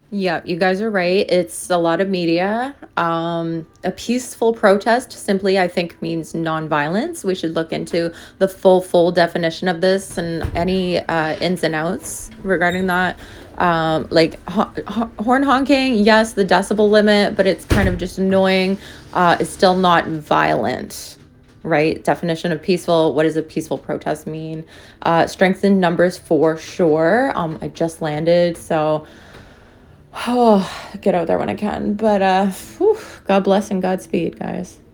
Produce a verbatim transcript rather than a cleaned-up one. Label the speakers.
Speaker 1: Yeah, you guys are right. It's a lot of media. Um, a peaceful protest simply, I think, means nonviolence. We should look into the full, full definition of this and any uh, ins and outs regarding that. Um, like ho- ho- horn honking, yes, the decibel limit, but it's kind of just annoying. Uh, it's still not violent, right? Definition of peaceful. What does a peaceful protest mean? Uh, strength in numbers for sure. Um, I just landed, so oh, get out there when I can. But uh, whew, God bless and Godspeed, guys.